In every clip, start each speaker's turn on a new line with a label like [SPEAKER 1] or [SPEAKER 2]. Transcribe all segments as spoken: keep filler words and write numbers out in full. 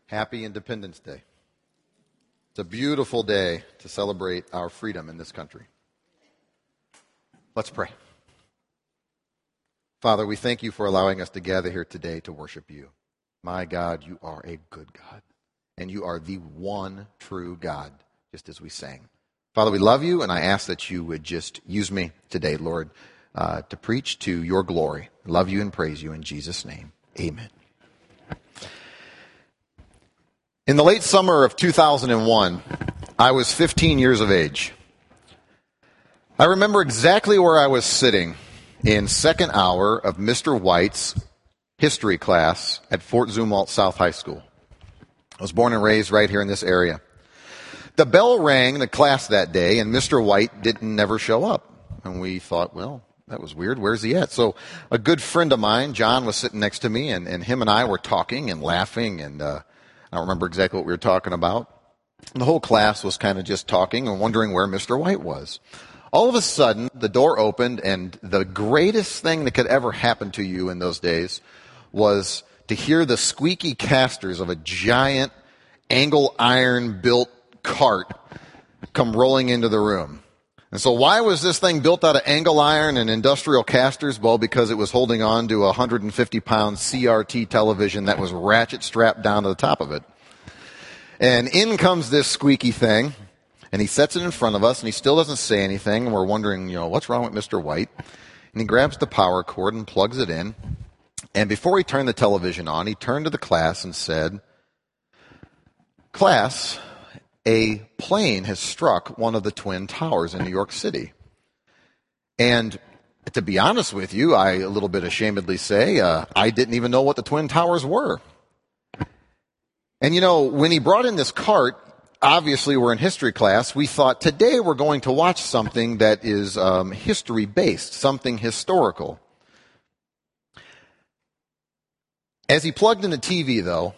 [SPEAKER 1] Happy Independence Day. It's a beautiful day to celebrate our freedom in this country. Let's pray. Father, we thank you for allowing us to gather here today to worship you. My God, you are a good God, and you are the one true God, just as we sang. Father, we love you, and I ask that you would just use me today, Lord, uh, to preach to your glory. I love you and praise you in Jesus' name. Amen. In the late summer of two thousand one, I was fifteen years of age. I remember exactly where I was sitting in second hour of Mister White's history class at Fort Zumwalt South High School. I was born and raised right here in this area. The bell rang in the class that day, and Mister White didn't never show up. And we thought, well, that was weird. Where's he at? So a good friend of mine, John, was sitting next to me, and, and him and I were talking and laughing, and uh, I don't remember exactly what we were talking about. And the whole class was kind of just talking and wondering where Mister White was. All of a sudden, the door opened, and the greatest thing that could ever happen to you in those days was to hear the squeaky casters of a giant angle iron built cart come rolling into the room. And so why was this thing built out of angle iron and industrial casters? Well, because it was holding on to a one hundred fifty pound C R T television that was ratchet strapped down to the top of it. And in comes this squeaky thing, and he sets it in front of us, and he still doesn't say anything, and we're wondering, you know, what's wrong with Mister White? And he grabs the power cord and plugs it in. And before he turned the television on, he turned to the class and said, "Class, a plane has struck one of the Twin Towers in New York City." And to be honest with you, I a little bit ashamedly say, uh, I didn't even know what the Twin Towers were. And you know, when he brought in this cart, obviously we're in history class, we thought today we're going to watch something that is um, history-based, something historical. As he plugged in the T V, though,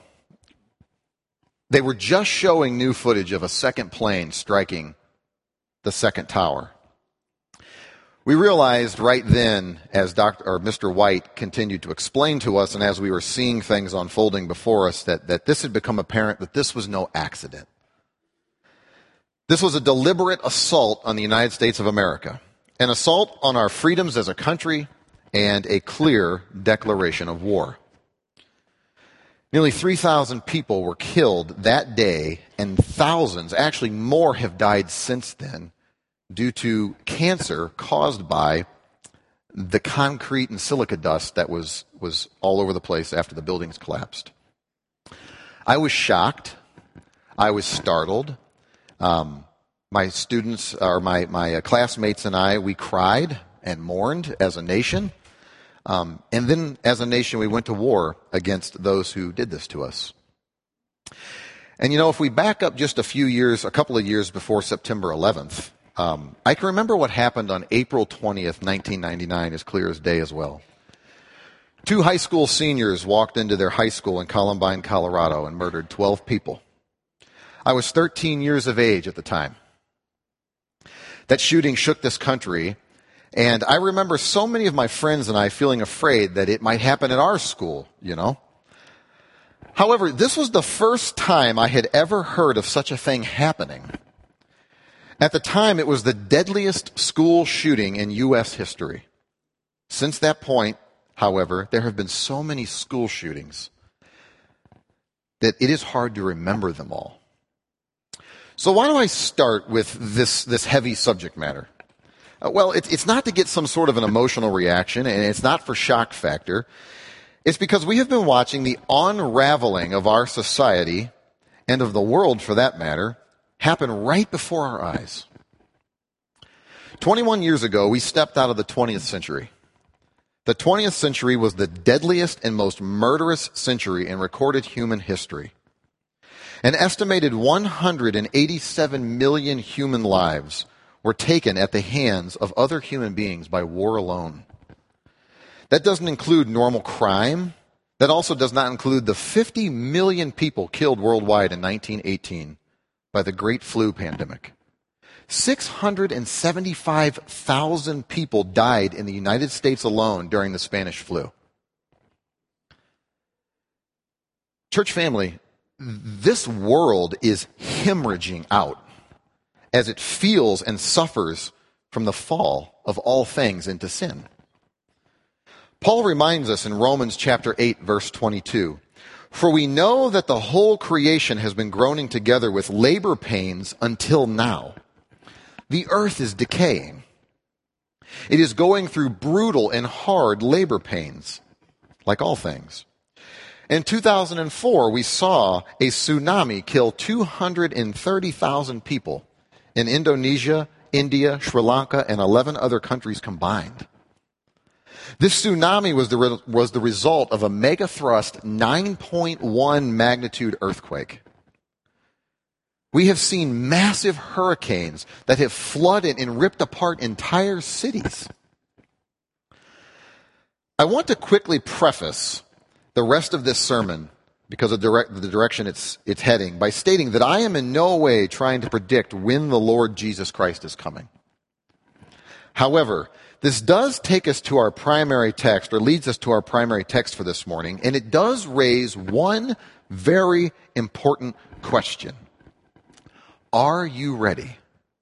[SPEAKER 1] they were just showing new footage of a second plane striking the second tower. We realized right then, as Doctor or Mister White continued to explain to us, and as we were seeing things unfolding before us, that, that this had become apparent that this was no accident. This was a deliberate assault on the United States of America, an assault on our freedoms as a country, and a clear declaration of war. Nearly three thousand people were killed that day, and thousands, actually more, have died since then due to cancer caused by the concrete and silica dust that was, was all over the place after the buildings collapsed. I was shocked. I was startled. Um, my students, or my, my classmates and I, we cried and mourned as a nation. Um, and then, as a nation, we went to war against those who did this to us. And, you know, if we back up just a few years, a couple of years before September eleventh, um, I can remember what happened on April twentieth, nineteen ninety-nine, as clear as day as well. Two high school seniors walked into their high school in Columbine, Colorado, and murdered twelve people. I was thirteen years of age at the time. That shooting shook this country. And I remember so many of my friends and I feeling afraid that it might happen at our school, you know. However, this was the first time I had ever heard of such a thing happening. At the time, it was the deadliest school shooting in U S history. Since that point, however, there have been so many school shootings that it is hard to remember them all. So why do I start with this, this heavy subject matter? Uh, well, it, it's not to get some sort of an emotional reaction, and it's not for shock factor. It's because we have been watching the unraveling of our society, and of the world for that matter, happen right before our eyes. twenty-one years ago, we stepped out of the twentieth century. The twentieth century was the deadliest and most murderous century in recorded human history. An estimated one hundred eighty-seven million human lives were taken at the hands of other human beings by war alone. That doesn't include normal crime. That also does not include the fifty million people killed worldwide in nineteen eighteen by the Great Flu pandemic. six hundred seventy-five thousand people died in the United States alone during the Spanish flu. Church family, this world is hemorrhaging out as it feels and suffers from the fall of all things into sin. Paul reminds us in Romans chapter eight, verse twenty-two, "For we know that the whole creation has been groaning together with labor pains until now. The earth is decaying. It is going through brutal and hard labor pains, like all things." In two thousand four, we saw a tsunami kill two hundred thirty thousand people in Indonesia, India, Sri Lanka, and eleven other countries combined. This tsunami was the, re- was the result of a megathrust nine point one magnitude earthquake. We have seen massive hurricanes that have flooded and ripped apart entire cities. I want to quickly preface the rest of this sermon, because of direct, the direction it's, it's heading, by stating that I am in no way trying to predict when the Lord Jesus Christ is coming. However, this does take us to our primary text, or leads us to our primary text for this morning, and it does raise one very important question. Are you ready?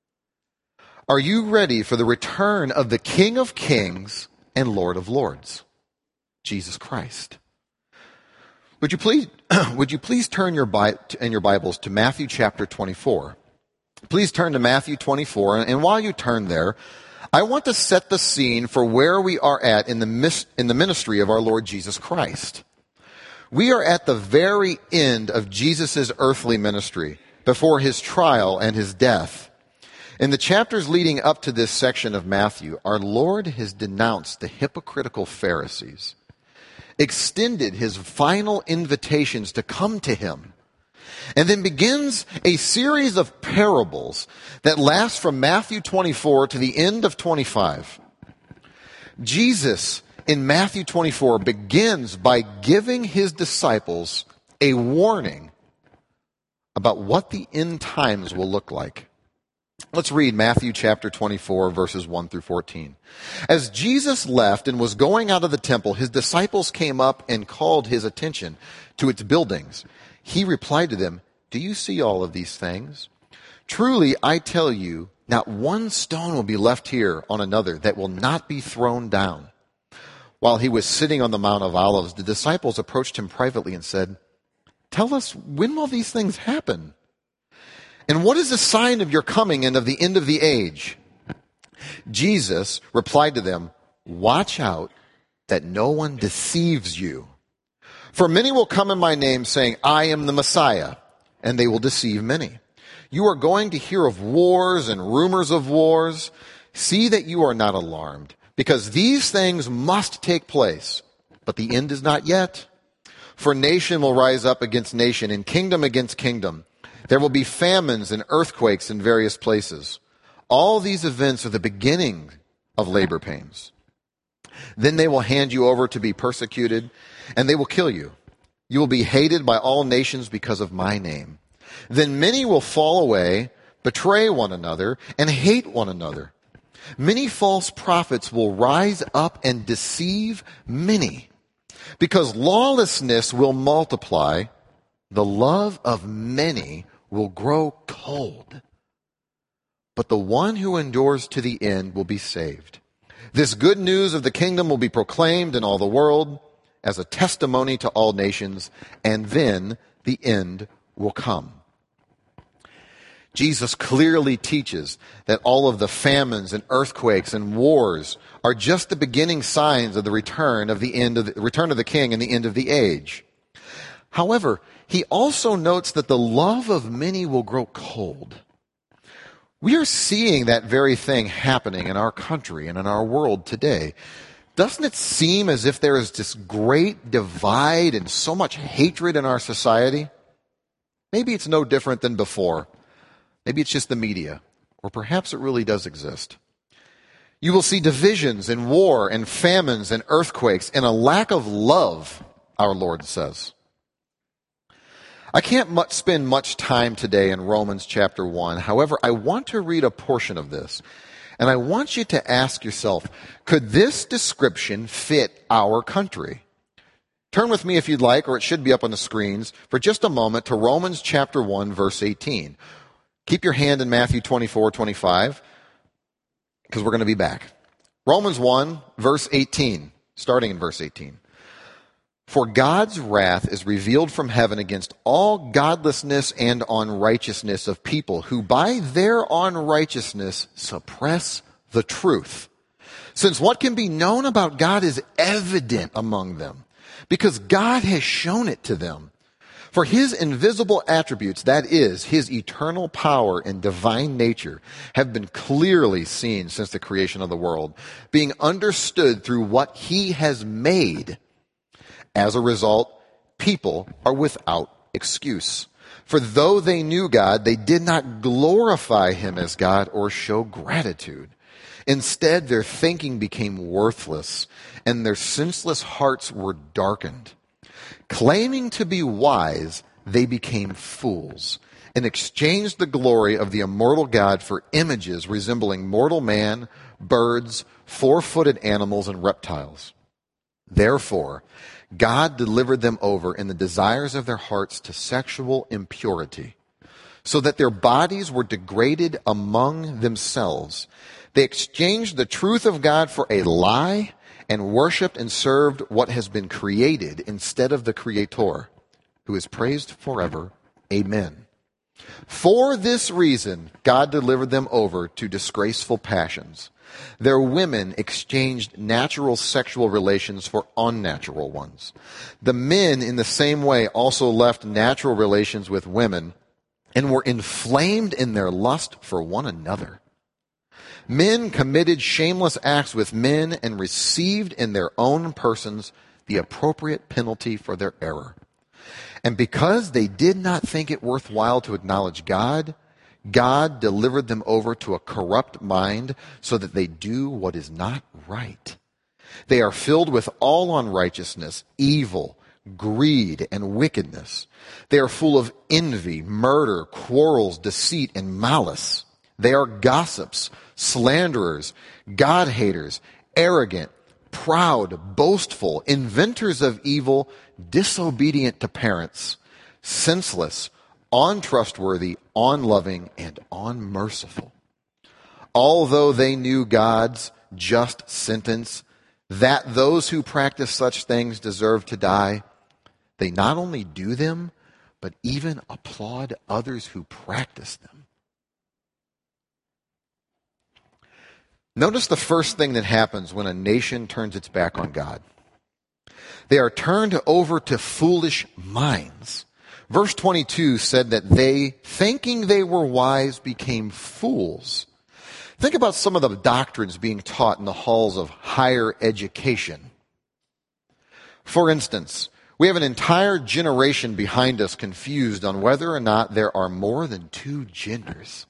[SPEAKER 1] Are you ready for the return of the King of Kings and Lord of Lords, Jesus Christ? Would you please, would you please turn your Bi- in your Bibles to Matthew chapter twenty-four? Please turn to Matthew twenty-four, and while you turn there, I want to set the scene for where we are at in the, mis- in the ministry of our Lord Jesus Christ. We are at the very end of Jesus' earthly ministry, before his trial and his death. In the chapters leading up to this section of Matthew, our Lord has denounced the hypocritical Pharisees, extended his final invitations to come to him, and then begins a series of parables that last from Matthew twenty-four to the end of twenty-five. Jesus, in Matthew twenty-four, begins by giving his disciples a warning about what the end times will look like. Let's read Matthew chapter twenty-four, verses one through fourteen. As Jesus left and was going out of the temple, his disciples came up and called his attention to its buildings. He replied to them, "Do you see all of these things? Truly, I tell you, not one stone will be left here on another that will not be thrown down." While he was sitting on the Mount of Olives, the disciples approached him privately and said, "Tell us, when will these things happen? And what is the sign of your coming and of the end of the age?" Jesus replied to them, "Watch out that no one deceives you. For many will come in my name, saying, 'I am the Messiah,' and they will deceive many. You are going to hear of wars and rumors of wars. See that you are not alarmed, because these things must take place, but the end is not yet. For nation will rise up against nation, and kingdom against kingdom. There will be famines and earthquakes in various places. All these events are the beginning of labor pains. Then they will hand you over to be persecuted, and they will kill you. You will be hated by all nations because of my name. Then many will fall away, betray one another, and hate one another. Many false prophets will rise up and deceive many. Because lawlessness will multiply, the love of many will grow cold. But the one who endures to the end will be saved. This good news of the kingdom will be proclaimed in all the world as a testimony to all nations, and then the end will come." Jesus clearly teaches that all of the famines and earthquakes and wars are just the beginning signs of the return of the end of the return of the king and the end of the age. However, he also notes that the love of many will grow cold. We are seeing that very thing happening in our country and in our world today. Doesn't it seem as if there is this great divide and so much hatred in our society? Maybe it's no different than before. Maybe it's just the media, or perhaps it really does exist. You will see divisions and war and famines and earthquakes and a lack of love, our Lord says. I can't much spend much time today in Romans chapter one. However, I want to read a portion of this, and I want you to ask yourself, could this description fit our country? Turn with me if you'd like, or it should be up on the screens, for just a moment to Romans chapter one, verse eighteen. Keep your hand in Matthew twenty-four, twenty-five, because we're going to be back. Romans one, verse eighteen, starting in verse eighteen. For God's wrath is revealed from heaven against all godlessness and unrighteousness of people who by their unrighteousness suppress the truth. Since what can be known about God is evident among them, because God has shown it to them. For his invisible attributes, that is, his eternal power and divine nature, have been clearly seen since the creation of the world, being understood through what he has made. As a result, people are without excuse. For though they knew God, they did not glorify him as God or show gratitude. Instead, their thinking became worthless, and their senseless hearts were darkened. Claiming to be wise, they became fools, and exchanged the glory of the immortal God for images resembling mortal man, birds, four-footed animals, and reptiles. Therefore, God delivered them over in the desires of their hearts to sexual impurity, so that their bodies were degraded among themselves. They exchanged the truth of God for a lie and worshiped and served what has been created instead of the Creator, who is praised forever. Amen. For this reason, God delivered them over to disgraceful passions. Their women exchanged natural sexual relations for unnatural ones. The men, in the same way, also left natural relations with women and were inflamed in their lust for one another. Men committed shameless acts with men and received in their own persons the appropriate penalty for their error. And because they did not think it worthwhile to acknowledge God, God delivered them over to a corrupt mind so that they do what is not right. They are filled with all unrighteousness, evil, greed, and wickedness. They are full of envy, murder, quarrels, deceit, and malice. They are gossips, slanderers, God-haters, arrogant, proud, boastful, inventors of evil, disobedient to parents, senseless, untrustworthy, unloving, and unmerciful. Although they knew God's just sentence that those who practice such things deserve to die, they not only do them, but even applaud others who practice them. Notice the first thing that happens when a nation turns its back on God. They are turned over to foolish minds. Verse twenty-two said that they, thinking they were wise, became fools. Think about some of the doctrines being taught in the halls of higher education. For instance, we have an entire generation behind us confused on whether or not there are more than two genders.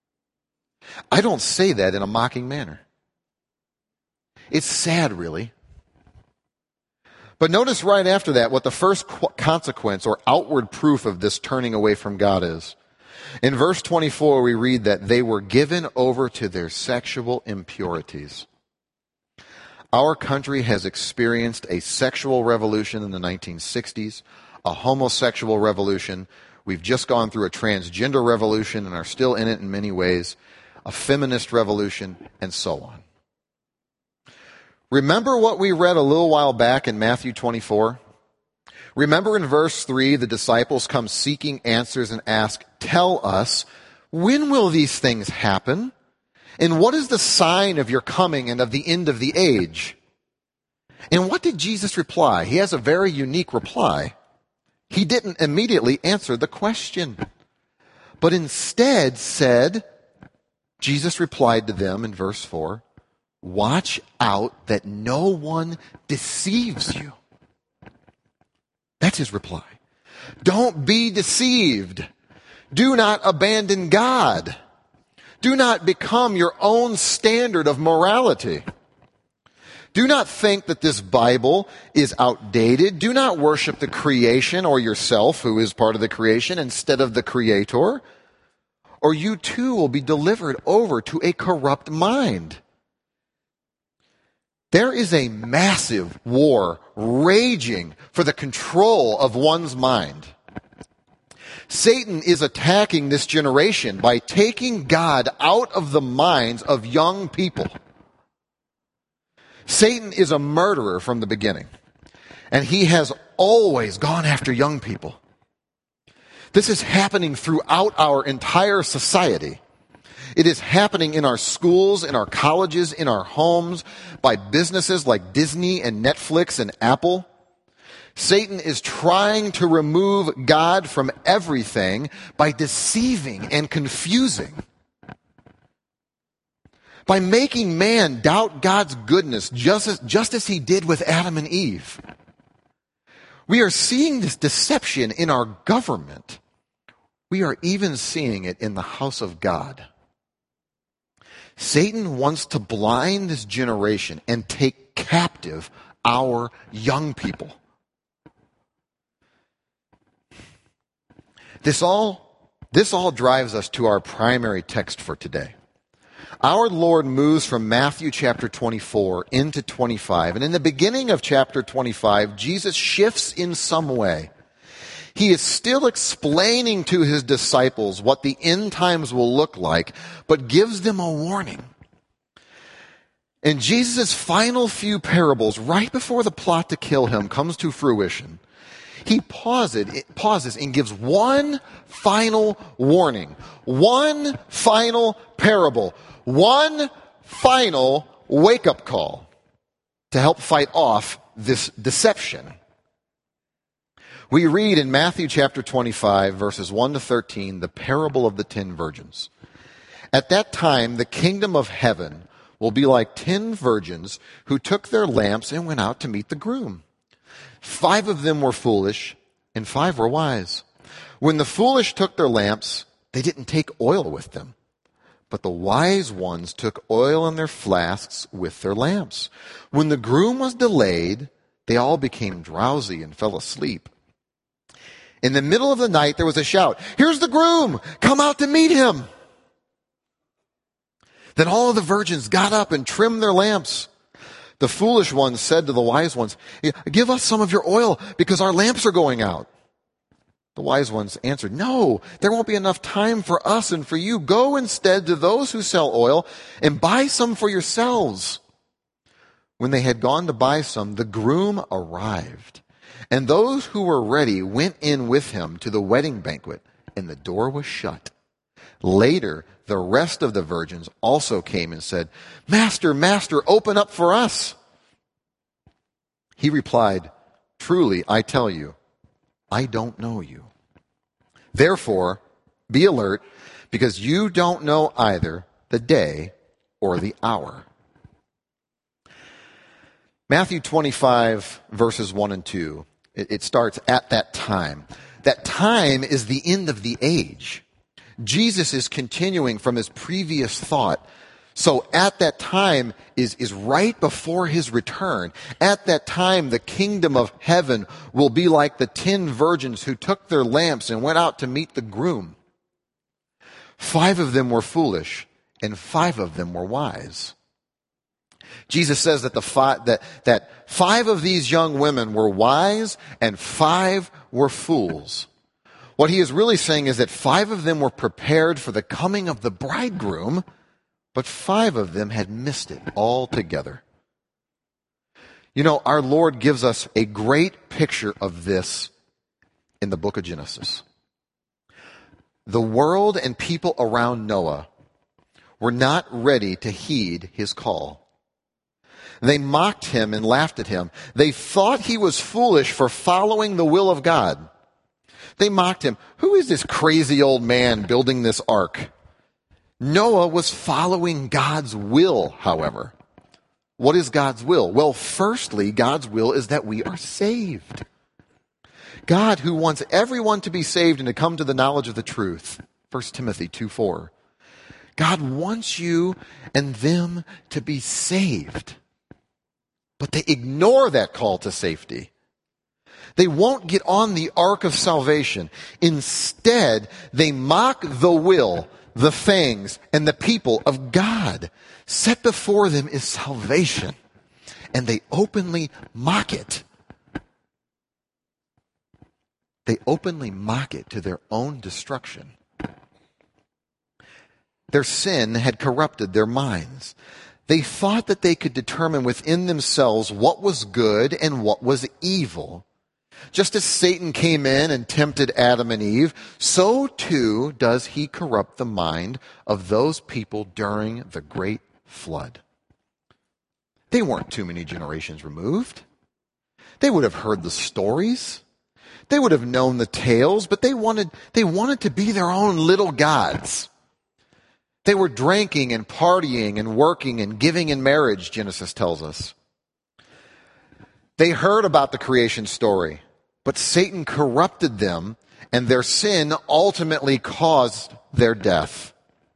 [SPEAKER 1] I don't say that in a mocking manner. It's sad, really. But notice right after that what the first consequence or outward proof of this turning away from God is. In verse twenty-four, we read that they were given over to their sexual impurities. Our country has experienced a sexual revolution in the nineteen sixties, a homosexual revolution. We've just gone through a transgender revolution and are still in it in many ways, a feminist revolution, and so on. Remember what we read a little while back in Matthew twenty-four? Remember in verse three, the disciples come seeking answers and ask, "Tell us, when will these things happen? And what is the sign of your coming and of the end of the age?" And what did Jesus reply? He has a very unique reply. He didn't immediately answer the question, but instead said, Jesus replied to them in verse four, "Watch out that no one deceives you." That's his reply. Don't be deceived. Do not abandon God. Do not become your own standard of morality. Do not think that this Bible is outdated. Do not worship the creation or yourself, who is part of the creation, instead of the Creator, or you too will be delivered over to a corrupt mind. There is a massive war raging for the control of one's mind. Satan is attacking this generation by taking God out of the minds of young people. Satan is a murderer from the beginning, and he has always gone after young people. This is happening throughout our entire society. It is happening in our schools, in our colleges, in our homes, by businesses like Disney and Netflix and Apple. Satan is trying to remove God from everything by deceiving and confusing. By making man doubt God's goodness, just as, just as he did with Adam and Eve. We are seeing this deception in our government. We are even seeing it in the house of God. Satan wants to blind this generation and take captive our young people. This all, this all drives us to our primary text for today. Our Lord moves from Matthew chapter twenty-four into twenty-five. And in the beginning of chapter twenty-five, Jesus shifts in some way. He is still explaining to his disciples what the end times will look like, but gives them a warning. In Jesus' final few parables, right before the plot to kill him comes to fruition, he pauses, pauses and gives one final warning, one final parable, one final wake-up call to help fight off this deception. We read in Matthew chapter twenty-five, verses one to thirteen, the parable of the ten virgins. At that time, the kingdom of heaven will be like ten virgins who took their lamps and went out to meet the groom. Five of them were foolish, and five were wise. When the foolish took their lamps, they didn't take oil with them. But the wise ones took oil in their flasks with their lamps. When the groom was delayed, they all became drowsy and fell asleep. In the middle of the night, there was a shout, "Here's the groom! Come out to meet him!" Then all of the virgins got up and trimmed their lamps. The foolish ones said to the wise ones, "Give us some of your oil, because our lamps are going out." The wise ones answered, "No, there won't be enough time for us and for you. Go instead to those who sell oil and buy some for yourselves." When they had gone to buy some, the groom arrived. And those who were ready went in with him to the wedding banquet, and the door was shut. Later, the rest of the virgins also came and said, "Master, Master, open up for us." He replied, "Truly, I tell you, I don't know you. Therefore, be alert, because you don't know either the day or the hour." Matthew twenty-five, verses one and two. It starts at that time. That time is the end of the age. Jesus is continuing from his previous thought. So at that time is, is right before his return. At that time, the kingdom of heaven will be like the ten virgins who took their lamps and went out to meet the groom. Five of them were foolish, and five of them were wise. Jesus says that the five, that, that five of these young women were wise and five were fools. What he is really saying is that five of them were prepared for the coming of the bridegroom, but five of them had missed it altogether. You know, our Lord gives us a great picture of this in the book of Genesis. The world and people around Noah were not ready to heed his call. They mocked him and laughed at him. They thought he was foolish for following the will of God. They mocked him. Who is this crazy old man building this ark? Noah was following God's will, however. What is God's will? Well, firstly, God's will is that we are saved. God, who wants everyone to be saved and to come to the knowledge of the truth. First Timothy two four. God wants you and them to be saved. But they ignore that call to safety. They won't get on the ark of salvation. Instead, they mock the will, the things, and the people of God. Set before them is salvation. and they openly mock it. They openly mock it to their own destruction. Their sin had corrupted their minds. They thought that they could determine within themselves what was good and what was evil. Just as Satan came in and tempted Adam and Eve, so too does he corrupt the mind of those people during the great flood. They weren't too many generations removed. They would have heard the stories. They would have known the tales, but they wanted, they wanted to be their own little gods. They were drinking and partying and working and giving in marriage, Genesis tells us. They heard about the creation story, but Satan corrupted them, and their sin ultimately caused their death.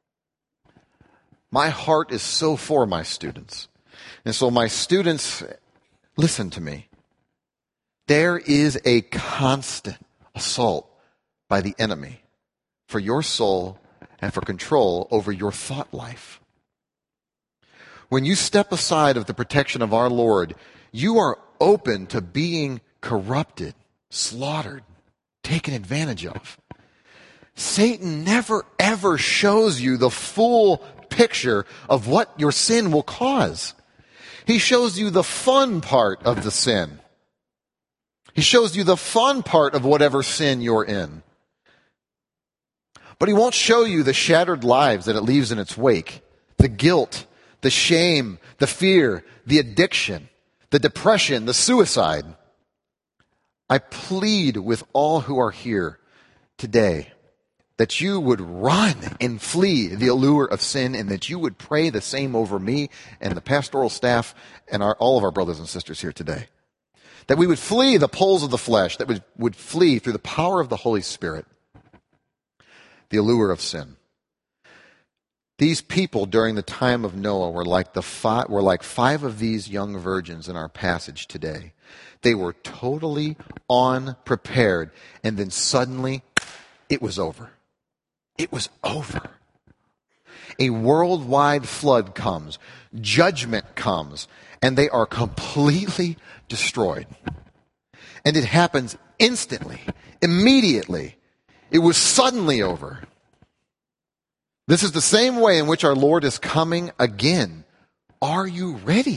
[SPEAKER 1] My heart is so for my students. And so my students, listen to me. There is a constant assault by the enemy for your soul and for control over your thought life. When you step aside of the protection of our Lord, you are open to being corrupted, slaughtered, taken advantage of. Satan never ever shows you the full picture of what your sin will cause. He shows you the fun part of the sin. He shows you the fun part of whatever sin you're in. But he won't show you the shattered lives that it leaves in its wake. The guilt, the shame, the fear, the addiction, the depression, the suicide. I plead with all who are here today that you would run and flee the allure of sin, and that you would pray the same over me and the pastoral staff and our, all of our brothers and sisters here today. That we would flee the poles of the flesh, that we would flee through the power of the Holy Spirit the allure of sin. These people during the time of Noah were like the five, were like five of these young virgins in our passage today. They were totally unprepared, and then suddenly it was over. It was over. A worldwide flood comes, judgment comes, and they are completely destroyed. And it happens instantly, immediately. It was suddenly over. This is the same way in which our Lord is coming again. Are you ready?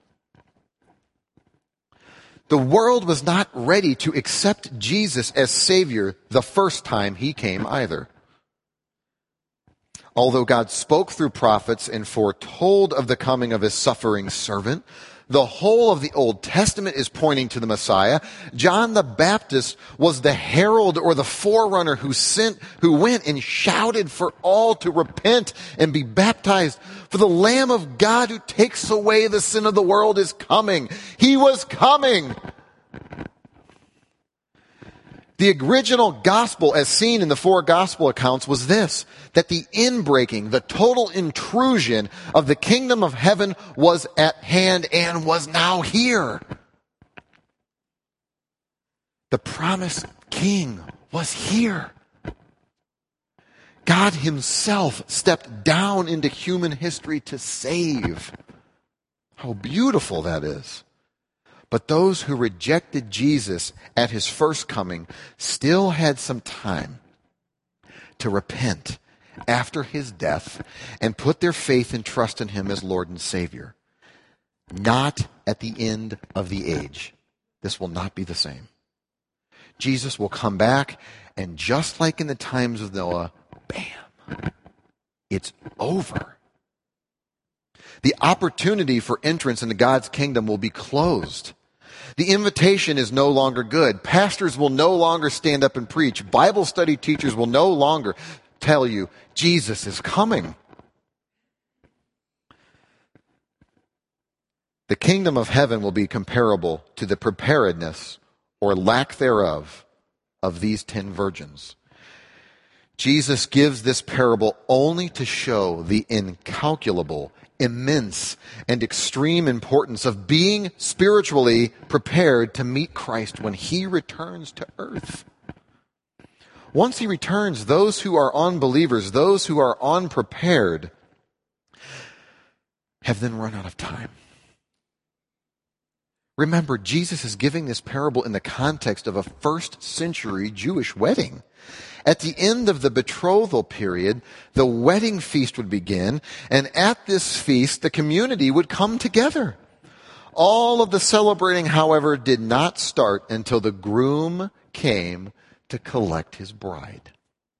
[SPEAKER 1] The world was not ready to accept Jesus as Savior the first time he came either. Although God spoke through prophets and foretold of the coming of his suffering servant, the whole of the Old Testament is pointing to the Messiah. John the Baptist was the herald or the forerunner who sent, who went and shouted for all to repent and be baptized. For the Lamb of God who takes away the sin of the world is coming. He was coming. The original gospel, as seen in the four gospel accounts, was this, that the inbreaking, the total intrusion of the kingdom of heaven was at hand and was now here. The promised king was here. God himself stepped down into human history to save. How beautiful that is. But those who rejected Jesus at his first coming still had some time to repent after his death and put their faith and trust in him as Lord and Savior. Not at the end of the age. This will not be the same. Jesus will come back, and just like in the times of Noah, bam, it's over. The opportunity for entrance into God's kingdom will be closed. The invitation is no longer good. Pastors will no longer stand up and preach. Bible study teachers will no longer tell you Jesus is coming. The kingdom of heaven will be comparable to the preparedness or lack thereof of these ten virgins. Jesus gives this parable only to show the incalculable, immense, and extreme importance of being spiritually prepared to meet Christ when he returns to earth. Once he returns, those who are unbelievers, those who are unprepared, have then run out of time. Remember, Jesus is giving this parable in the context of a first century Jewish wedding. At the end of the betrothal period, the wedding feast would begin, and at this feast, the community would come together. All of the celebrating, however, did not start until the groom came to collect his bride.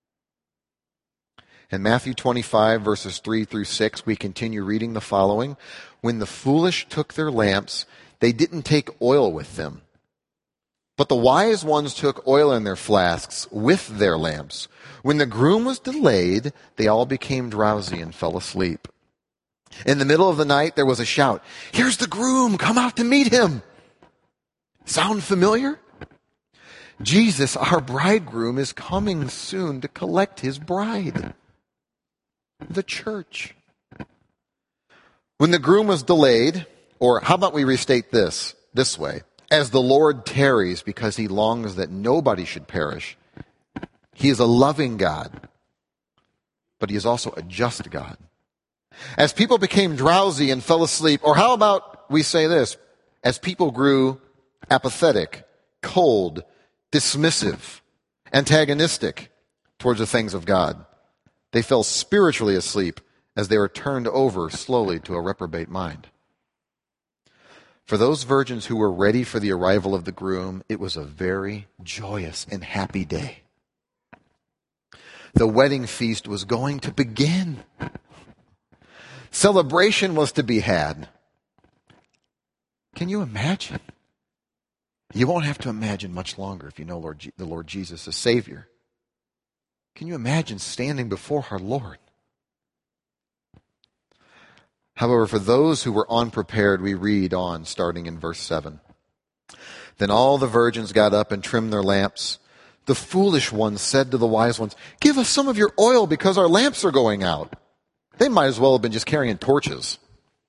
[SPEAKER 1] In Matthew twenty-five, verses three through six, we continue reading the following. When the foolish took their lamps, they didn't take oil with them. But the wise ones took oil in their flasks with their lamps. When the groom was delayed, they all became drowsy and fell asleep. In the middle of the night, there was a shout, "Here's the groom! Come out to meet him!" Sound familiar? Jesus, our bridegroom, is coming soon to collect his bride, the church. When the groom was delayed, or how about we restate this this way? As the Lord tarries because he longs that nobody should perish. He is a loving God, but he is also a just God. As people became drowsy and fell asleep, or how about we say this? As people grew apathetic, cold, dismissive, antagonistic towards the things of God, they fell spiritually asleep as they were turned over slowly to a reprobate mind. For those virgins who were ready for the arrival of the groom, it was a very joyous and happy day. The wedding feast was going to begin. Celebration was to be had. Can you imagine? You won't have to imagine much longer if you know Lord, the Lord Jesus as Savior. Can you imagine standing before our Lord? However, for those who were unprepared, we read on, starting in verse seven. Then all the virgins got up and trimmed their lamps. The foolish ones said to the wise ones, "Give us some of your oil because our lamps are going out." They might as well have been just carrying torches.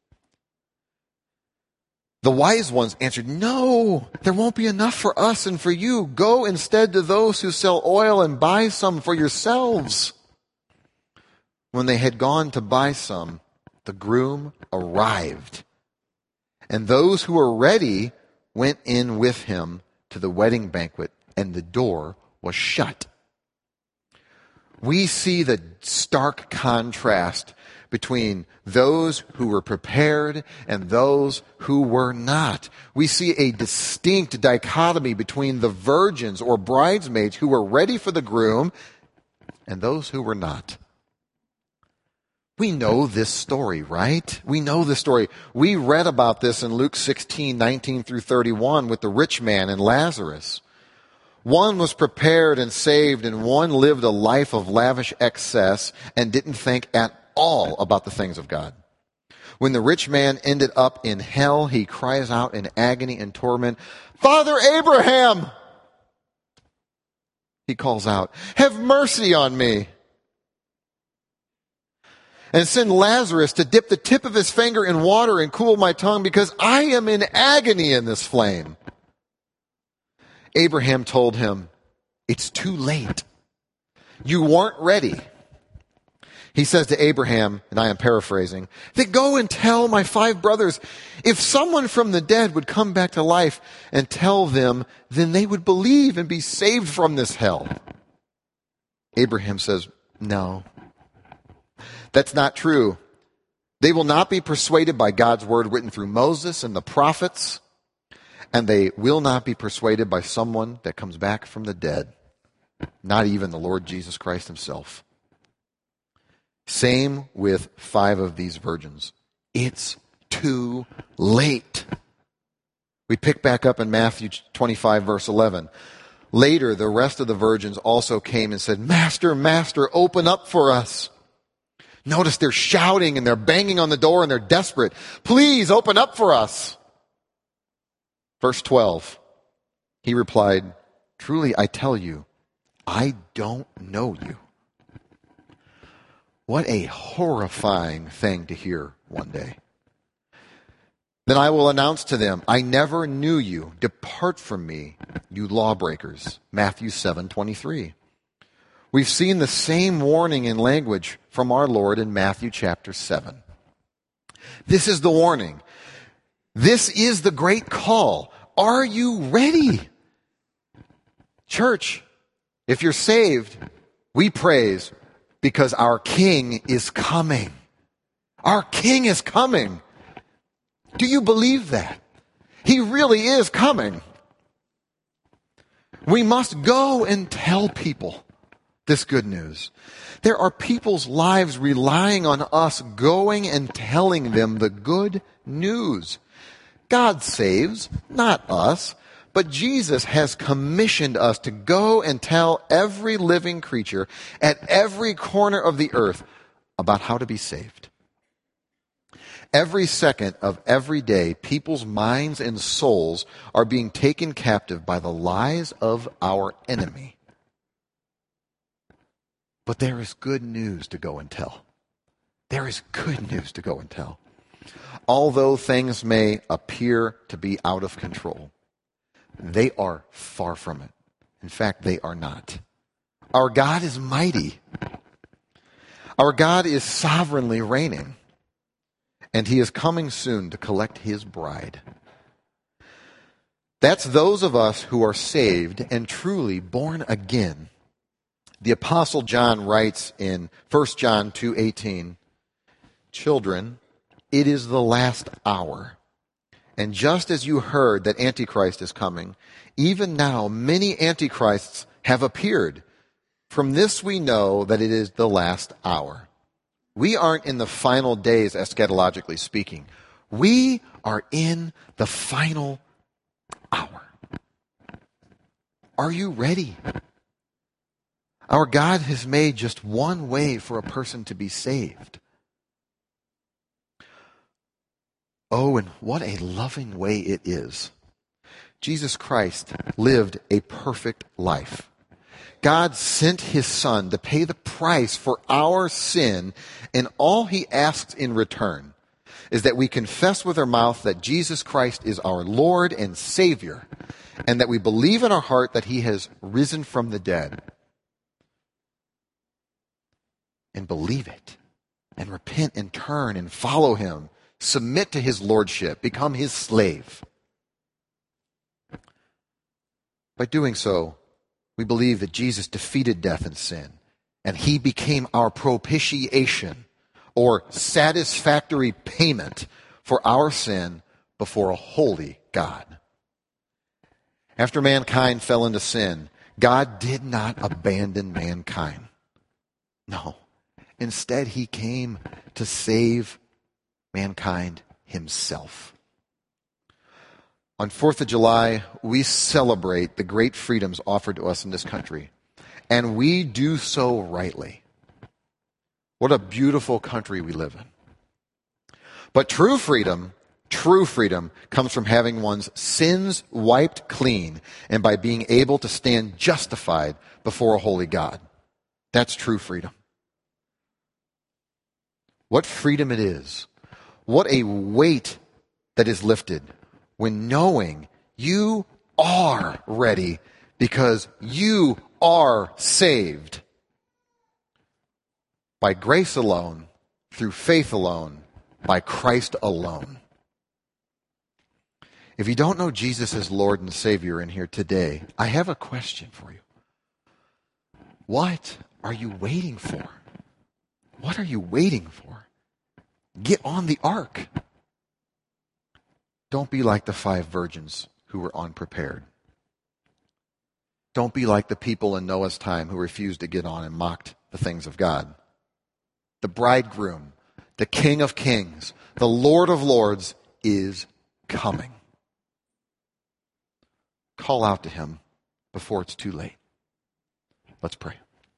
[SPEAKER 1] The wise ones answered, "No, there won't be enough for us and for you. Go instead to those who sell oil and buy some for yourselves." When they had gone to buy some, the groom arrived, and those who were ready went in with him to the wedding banquet, and the door was shut. We see the stark contrast between those who were prepared and those who were not. We see a distinct dichotomy between the virgins or bridesmaids who were ready for the groom and those who were not. We know this story, right? We know this story. We read about this in Luke sixteen, nineteen through thirty-one with the rich man and Lazarus. One was prepared and saved, and one lived a life of lavish excess and didn't think at all about the things of God. When the rich man ended up in hell, he cries out in agony and torment, "Father Abraham!" He calls out, "Have mercy on me." And send Lazarus to dip the tip of his finger in water and cool my tongue because I am in agony in this flame. Abraham told him, "It's too late. You weren't ready." He says to Abraham, and I am paraphrasing, "Then go and tell my five brothers, if someone from the dead would come back to life and tell them, then they would believe and be saved from this hell." Abraham says, "No. That's not true. They will not be persuaded by God's word written through Moses and the prophets, and they will not be persuaded by someone that comes back from the dead, not even the Lord Jesus Christ himself." Same with five of these virgins. It's too late. We pick back up in Matthew twenty-five, verse eleven. Later, the rest of the virgins also came and said, "Master, Master, open up for us." Notice they're shouting and they're banging on the door and they're desperate. "Please open up for us." Verse twelve, he replied, "Truly I tell you, I don't know you." What a horrifying thing to hear one day. "Then I will announce to them, I never knew you. Depart from me, you lawbreakers." Matthew seven twenty-three. We've seen the same warning in language from our Lord in Matthew chapter seven. This is the warning. This is the great call. Are you ready? Church, if you're saved, we praise because our King is coming. Our King is coming. Do you believe that? He really is coming. We must go and tell people this good news. There are people's lives relying on us going and telling them the good news. God saves, not us, but Jesus has commissioned us to go and tell every living creature at every corner of the earth about how to be saved. Every second of every day, people's minds and souls are being taken captive by the lies of our enemy. But there is good news to go and tell. There is good news to go and tell. Although things may appear to be out of control, they are far from it. In fact, they are not. Our God is mighty. Our God is sovereignly reigning. And he is coming soon to collect his bride. That's those of us who are saved and truly born again. The Apostle John writes in First John two eighteen, "Children, it is the last hour. And just as you heard that Antichrist is coming, even now many Antichrists have appeared. From this we know that it is the last hour." We aren't in the final days, eschatologically speaking. We are in the final hour. Are you ready? Our God has made just one way for a person to be saved. Oh, and what a loving way it is. Jesus Christ lived a perfect life. God sent his Son to pay the price for our sin, and all he asks in return is that we confess with our mouth that Jesus Christ is our Lord and Savior, and that we believe in our heart that he has risen from the dead. And believe it, and repent and turn and follow him, submit to his lordship, become his slave. By doing so, we believe that Jesus defeated death and sin, and he became our propitiation, or satisfactory payment for our sin before a holy God. After mankind fell into sin, God did not abandon mankind. No. Instead, he came to save mankind himself. On fourth of July, we celebrate the great freedoms offered to us in this country, and we do so rightly. What a beautiful country we live in. But true freedom, true freedom comes from having one's sins wiped clean and by being able to stand justified before a holy God. That's true freedom. What freedom it is. What a weight that is lifted when knowing you are ready because you are saved. By grace alone, through faith alone, by Christ alone. If you don't know Jesus as Lord and Savior in here today, I have a question for you. What are you waiting for? What are you waiting for? Get on the ark. Don't be like the five virgins who were unprepared. Don't be like the people in Noah's time who refused to get on and mocked the things of God. The bridegroom, the King of Kings, the Lord of Lords is coming. Call out to him before it's too late. Let's pray.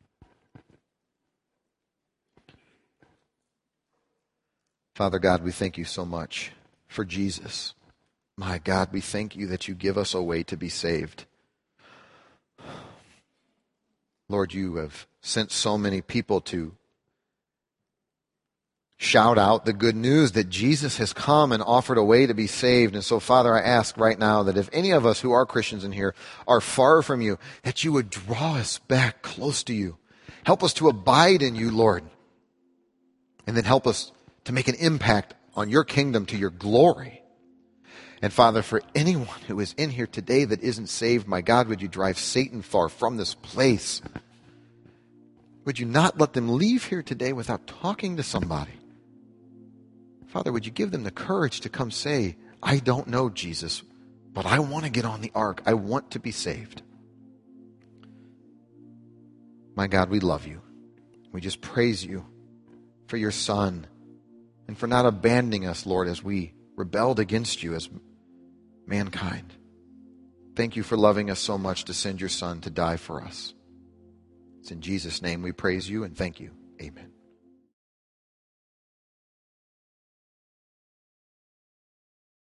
[SPEAKER 1] Father God, we thank you so much for Jesus. My God, we thank you that you give us a way to be saved. Lord, you have sent so many people to shout out the good news that Jesus has come and offered a way to be saved. And so, Father, I ask right now that if any of us who are Christians in here are far from you, that you would draw us back close to you. Help us to abide in you, Lord. And then help us to make an impact on your kingdom to your glory. And Father, for anyone who is in here today that isn't saved, my God, would you drive Satan far from this place? Would you not let them leave here today without talking to somebody? Father, would you give them the courage to come say, I don't know Jesus, but I want to get on the ark. I want to be saved. My God, we love you. We just praise you for your Son and for not abandoning us, Lord, as we rebelled against you as mankind. Thank you for loving us so much to send your Son to die for us. It's in Jesus' name we praise you and thank you. Amen.